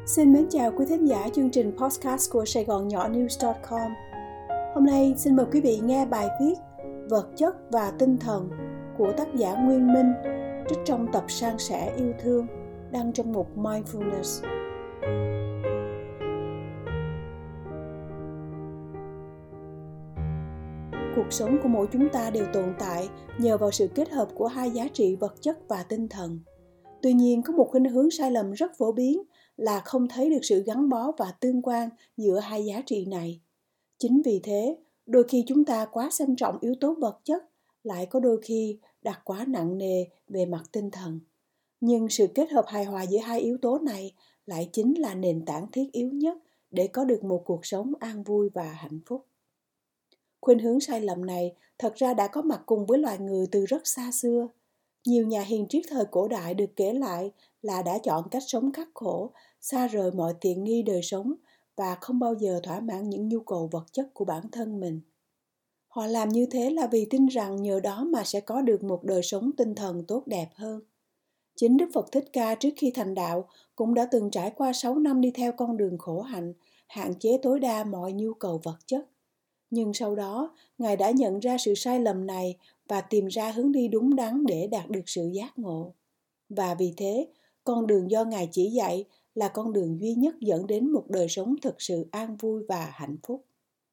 Xin mến chào quý thính giả chương trình podcast của Sài Gòn Nhỏ News.com. Hôm nay xin mời quý vị nghe bài viết Vật chất và tinh thần của tác giả Nguyên Minh trích trong tập San sẻ yêu thương đăng trong mục Mindfulness. Cuộc sống của mỗi chúng ta đều tồn tại nhờ vào sự kết hợp của hai giá trị vật chất và tinh thần. Tuy nhiên, có một khuynh hướng sai lầm rất phổ biến là không thấy được sự gắn bó và tương quan giữa hai giá trị này. Chính vì thế, đôi khi chúng ta quá xem trọng yếu tố vật chất, lại có đôi khi đặt quá nặng nề về mặt tinh thần. Nhưng sự kết hợp hài hòa giữa hai yếu tố này lại chính là nền tảng thiết yếu nhất để có được một cuộc sống an vui và hạnh phúc. Khuynh hướng sai lầm này thật ra đã có mặt cùng với loài người từ rất xa xưa. Nhiều nhà hiền triết thời cổ đại được kể lại là đã chọn cách sống khắc khổ, xa rời mọi tiện nghi đời sống và không bao giờ thỏa mãn những nhu cầu vật chất của bản thân mình. Họ làm như thế là vì tin rằng nhờ đó mà sẽ có được một đời sống tinh thần tốt đẹp hơn. Chính Đức Phật Thích Ca trước khi thành đạo cũng đã từng trải qua 6 năm đi theo con đường khổ hạnh, hạn chế tối đa mọi nhu cầu vật chất. Nhưng sau đó, Ngài đã nhận ra sự sai lầm này và tìm ra hướng đi đúng đắn để đạt được sự giác ngộ. Và vì thế, con đường do Ngài chỉ dạy là con đường duy nhất dẫn đến một đời sống thực sự an vui và hạnh phúc.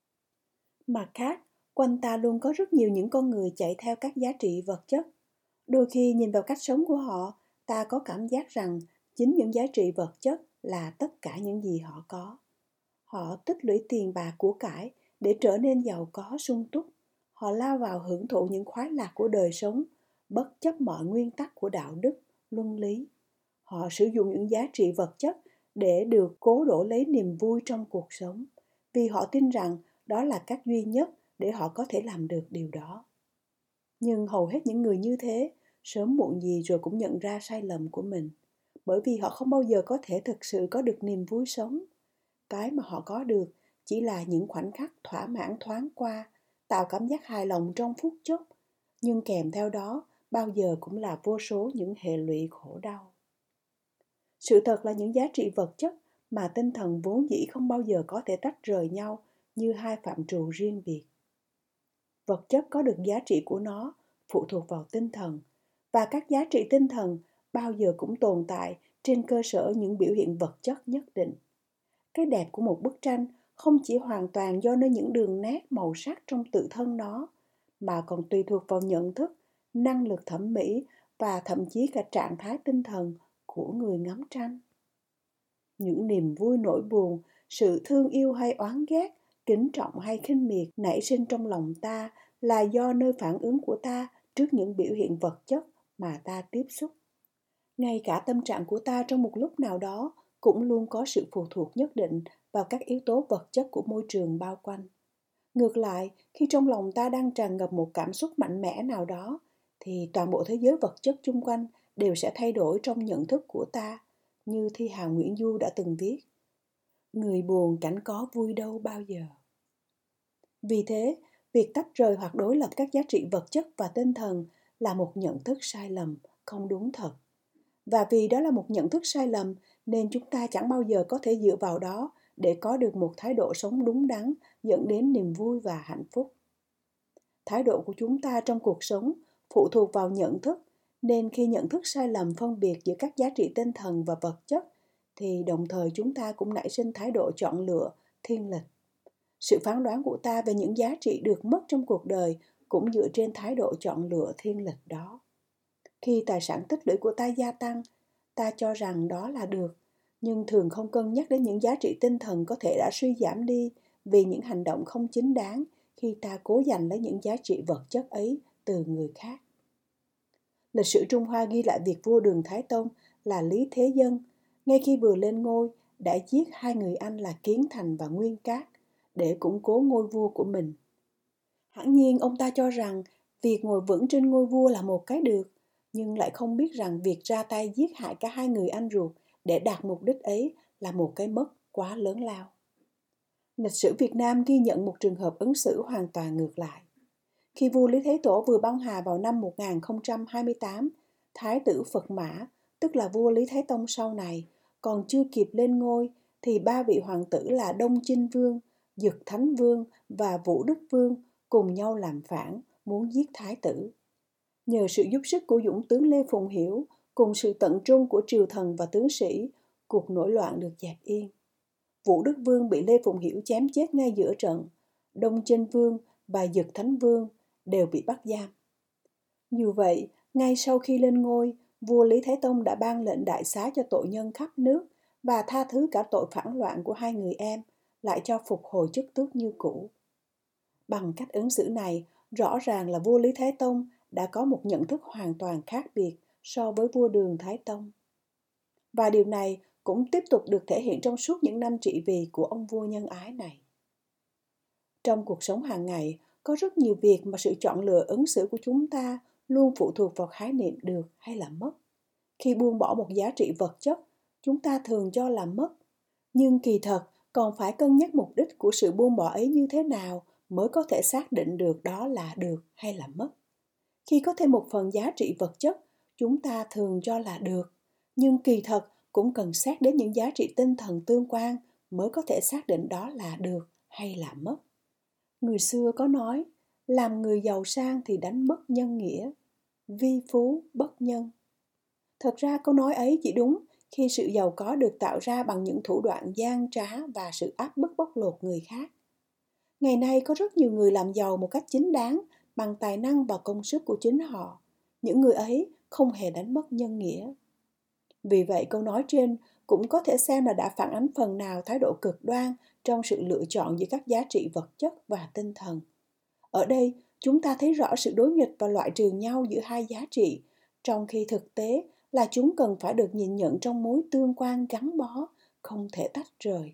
Mặt khác, quanh ta luôn có rất nhiều những con người chạy theo các giá trị vật chất. Đôi khi nhìn vào cách sống của họ, ta có cảm giác rằng chính những giá trị vật chất là tất cả những gì họ có. Họ tích lũy tiền bạc của cải để trở nên giàu có sung túc. Họ lao vào hưởng thụ những khoái lạc của đời sống, bất chấp mọi nguyên tắc của đạo đức, luân lý. Họ sử dụng những giá trị vật chất để được cố đổ lấy niềm vui trong cuộc sống, vì họ tin rằng đó là cách duy nhất để họ có thể làm được điều đó. Nhưng hầu hết những người như thế, sớm muộn gì rồi cũng nhận ra sai lầm của mình, bởi vì họ không bao giờ có thể thực sự có được niềm vui sống. Cái mà họ có được chỉ là những khoảnh khắc thỏa mãn thoáng qua, tạo cảm giác hài lòng trong phút chốc, nhưng kèm theo đó bao giờ cũng là vô số những hệ lụy khổ đau. Sự thật là những giá trị vật chất mà tinh thần vốn dĩ không bao giờ có thể tách rời nhau như hai phạm trù riêng biệt. Vật chất có được giá trị của nó phụ thuộc vào tinh thần, và các giá trị tinh thần bao giờ cũng tồn tại trên cơ sở những biểu hiện vật chất nhất định. Cái đẹp của một bức tranh không chỉ hoàn toàn do nơi những đường nét màu sắc trong tự thân nó, mà còn tùy thuộc vào nhận thức, năng lực thẩm mỹ và thậm chí cả trạng thái tinh thần của người ngắm tranh. Những niềm vui nỗi buồn, sự thương yêu hay oán ghét, kính trọng hay khinh miệt nảy sinh trong lòng ta là do nơi phản ứng của ta trước những biểu hiện vật chất mà ta tiếp xúc. Ngay cả tâm trạng của ta trong một lúc nào đó cũng luôn có sự phụ thuộc nhất định vào các yếu tố vật chất của môi trường bao quanh. Ngược lại, khi trong lòng ta đang tràn ngập một cảm xúc mạnh mẽ nào đó, thì toàn bộ thế giới vật chất chung quanh đều sẽ thay đổi trong nhận thức của ta, như thi hào Nguyễn Du đã từng viết: người buồn cảnh có vui đâu bao giờ. Vì thế, việc tách rời hoặc đối lập các giá trị vật chất và tinh thần là một nhận thức sai lầm, không đúng thật. Và vì đó là một nhận thức sai lầm nên chúng ta chẳng bao giờ có thể dựa vào đó để có được một thái độ sống đúng đắn dẫn đến niềm vui và hạnh phúc. Thái độ của chúng ta trong cuộc sống phụ thuộc vào nhận thức, nên khi nhận thức sai lầm phân biệt giữa các giá trị tinh thần và vật chất thì đồng thời chúng ta cũng nảy sinh thái độ chọn lựa, thiên lệch. Sự phán đoán của ta về những giá trị được mất trong cuộc đời cũng dựa trên thái độ chọn lựa thiên lệch đó. Khi tài sản tích lũy của ta gia tăng, ta cho rằng đó là được, nhưng thường không cân nhắc đến những giá trị tinh thần có thể đã suy giảm đi vì những hành động không chính đáng khi ta cố giành lấy những giá trị vật chất ấy từ người khác. Lịch sử Trung Hoa ghi lại việc vua Đường Thái Tông là Lý Thế Dân, ngay khi vừa lên ngôi, đã giết hai người anh là Kiến Thành và Nguyên Cát để củng cố ngôi vua của mình. Hẳn nhiên ông ta cho rằng việc ngồi vững trên ngôi vua là một cái được, nhưng lại không biết rằng việc ra tay giết hại cả hai người anh ruột để đạt mục đích ấy là một cái mất quá lớn lao. Lịch sử Việt Nam ghi nhận một trường hợp ứng xử hoàn toàn ngược lại. Khi vua Lý Thế Tổ vừa băng hà vào năm 1028, Thái tử Phật Mã, tức là vua Lý Thái Tông sau này, còn chưa kịp lên ngôi thì ba vị hoàng tử là Đông Chinh Vương, Dực Thánh Vương và Vũ Đức Vương cùng nhau làm phản, muốn giết thái tử. Nhờ sự giúp sức của dũng tướng Lê Phụng Hiểu cùng sự tận trung của triều thần và tướng sĩ, cuộc nổi loạn được dẹp yên. Vũ Đức Vương bị Lê Phụng Hiểu chém chết ngay giữa trận. Đông Chinh Vương và Dực Thánh Vương đều bị bắt giam. Dù vậy, ngay sau khi lên ngôi, vua Lý Thái Tông đã ban lệnh đại xá cho tội nhân khắp nước và tha thứ cả tội phản loạn của hai người em, lại cho phục hồi chức tước như cũ. Bằng cách ứng xử này, rõ ràng là vua Lý Thái Tông đã có một nhận thức hoàn toàn khác biệt so với vua Đường Thái Tông. Và điều này cũng tiếp tục được thể hiện trong suốt những năm trị vì của ông vua nhân ái này. Trong cuộc sống hàng ngày, có rất nhiều việc mà sự chọn lựa ứng xử của chúng ta luôn phụ thuộc vào khái niệm được hay là mất. Khi buông bỏ một giá trị vật chất, chúng ta thường cho là mất. Nhưng kỳ thật, còn phải cân nhắc mục đích của sự buông bỏ ấy như thế nào mới có thể xác định được đó là được hay là mất. Khi có thêm một phần giá trị vật chất, chúng ta thường cho là được. Nhưng kỳ thật cũng cần xét đến những giá trị tinh thần tương quan mới có thể xác định đó là được hay là mất. Người xưa có nói, làm người giàu sang thì đánh mất nhân nghĩa, vi phú bất nhân. Thật ra câu nói ấy chỉ đúng khi sự giàu có được tạo ra bằng những thủ đoạn gian trá và sự áp bức bóc lột người khác. Ngày nay có rất nhiều người làm giàu một cách chính đáng bằng tài năng và công sức của chính họ. Những người ấy không hề đánh mất nhân nghĩa. Vì vậy câu nói trên cũng có thể xem là đã phản ánh phần nào thái độ cực đoan trong sự lựa chọn giữa các giá trị vật chất và tinh thần. Ở đây, chúng ta thấy rõ sự đối nghịch và loại trừ nhau giữa hai giá trị, trong khi thực tế là chúng cần phải được nhìn nhận trong mối tương quan gắn bó, không thể tách rời.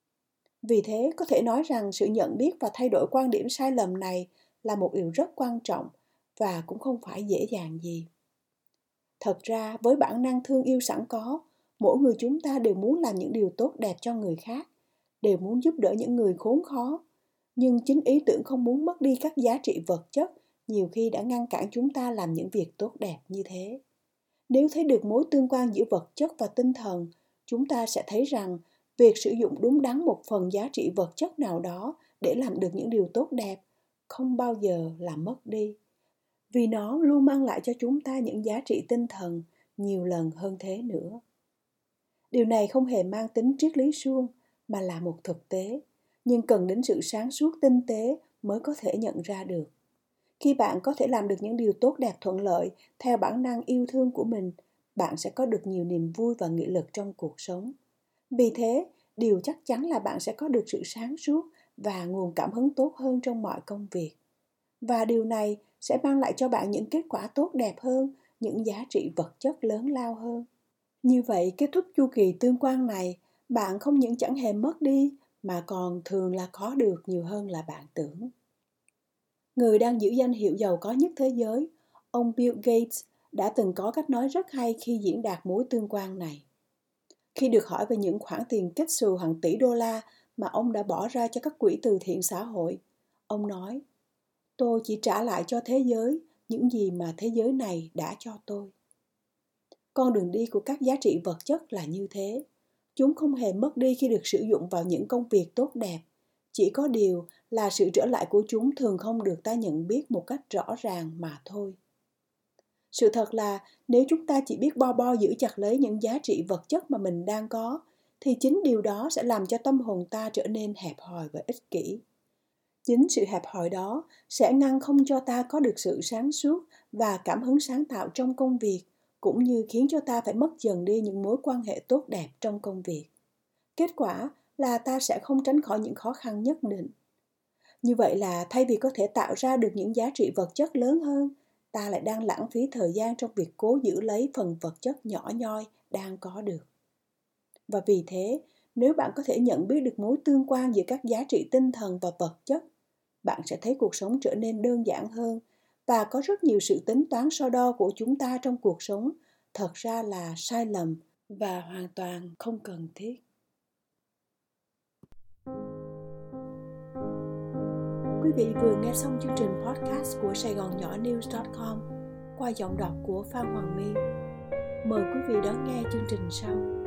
Vì thế, có thể nói rằng sự nhận biết và thay đổi quan điểm sai lầm này là một điều rất quan trọng và cũng không phải dễ dàng gì. Thật ra, với bản năng thương yêu sẵn có, mỗi người chúng ta đều muốn làm những điều tốt đẹp cho người khác, đều muốn giúp đỡ những người khốn khó. Nhưng chính ý tưởng không muốn mất đi các giá trị vật chất nhiều khi đã ngăn cản chúng ta làm những việc tốt đẹp như thế. Nếu thấy được mối tương quan giữa vật chất và tinh thần, chúng ta sẽ thấy rằng việc sử dụng đúng đắn một phần giá trị vật chất nào đó để làm được những điều tốt đẹp không bao giờ là mất đi. Vì nó luôn mang lại cho chúng ta những giá trị tinh thần nhiều lần hơn thế nữa. Điều này không hề mang tính triết lý suông mà là một thực tế, nhưng cần đến sự sáng suốt tinh tế mới có thể nhận ra được. Khi bạn có thể làm được những điều tốt đẹp thuận lợi theo bản năng yêu thương của mình, bạn sẽ có được nhiều niềm vui và nghị lực trong cuộc sống. Vì thế, điều chắc chắn là bạn sẽ có được sự sáng suốt và nguồn cảm hứng tốt hơn trong mọi công việc. Và điều này sẽ mang lại cho bạn những kết quả tốt đẹp hơn, những giá trị vật chất lớn lao hơn. Như vậy, kết thúc chu kỳ tương quan này, bạn không những chẳng hề mất đi, mà còn thường là có được nhiều hơn là bạn tưởng. Người đang giữ danh hiệu giàu có nhất thế giới, ông Bill Gates đã từng có cách nói rất hay khi diễn đạt mối tương quan này. Khi được hỏi về những khoản tiền kết xù hàng tỷ đô la mà ông đã bỏ ra cho các quỹ từ thiện xã hội, ông nói, tôi chỉ trả lại cho thế giới những gì mà thế giới này đã cho tôi. Con đường đi của các giá trị vật chất là như thế. Chúng không hề mất đi khi được sử dụng vào những công việc tốt đẹp. Chỉ có điều là sự trở lại của chúng thường không được ta nhận biết một cách rõ ràng mà thôi. Sự thật là nếu chúng ta chỉ biết bo giữ chặt lấy những giá trị vật chất mà mình đang có, thì chính điều đó sẽ làm cho tâm hồn ta trở nên hẹp hòi và ích kỷ. Chính sự hẹp hòi đó sẽ ngăn không cho ta có được sự sáng suốt và cảm hứng sáng tạo trong công việc, cũng như khiến cho ta phải mất dần đi những mối quan hệ tốt đẹp trong công việc. Kết quả là ta sẽ không tránh khỏi những khó khăn nhất định. Như vậy là thay vì có thể tạo ra được những giá trị vật chất lớn hơn, ta lại đang lãng phí thời gian trong việc cố giữ lấy phần vật chất nhỏ nhoi đang có được. Và vì thế, nếu bạn có thể nhận biết được mối tương quan giữa các giá trị tinh thần và vật chất, bạn sẽ thấy cuộc sống trở nên đơn giản hơn và có rất nhiều sự tính toán so đo của chúng ta trong cuộc sống thật ra là sai lầm và hoàn toàn không cần thiết. Quý vị vừa nghe xong chương trình podcast của SaigonNhoNews.com qua giọng đọc của Phan Hoàng My. Mời quý vị đón nghe chương trình sau.